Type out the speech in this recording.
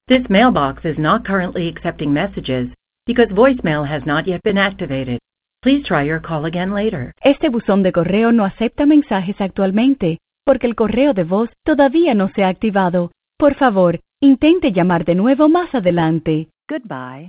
This mailbox is not currently accepting messages because voicemail has not yet been activated. Please try your call again later. Este buzón de correo no acepta mensajes actualmente porque el correo de voz todavía no se ha activado. Por favor, intente llamar de nuevo más adelante. Goodbye.